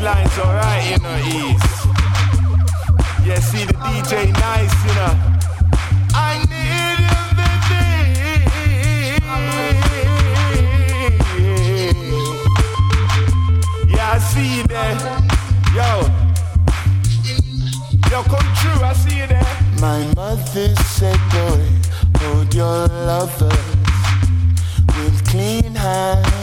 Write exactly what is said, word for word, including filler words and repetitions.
line's alright, you know, East. Yeah, see the D J nice, you know. I need you, baby. Yeah, I see you there. Yo. Yo, come true, I see you there. My mother said, boy, hold your lovers with clean hands.